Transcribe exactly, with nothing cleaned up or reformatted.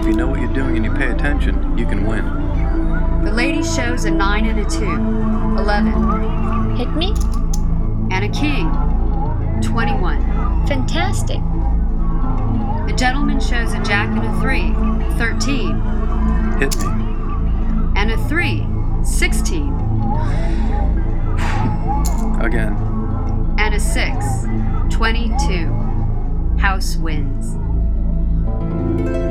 you know what you're doing and you pay attention, you can win. The lady shows a nine and a two, eleven. Hit me? And a king, twenty-one. Fantastic. The gentleman shows a jack and a three, thirteen. Hit me. And a three, sixteen. Again. And a six, twenty-two. House wins.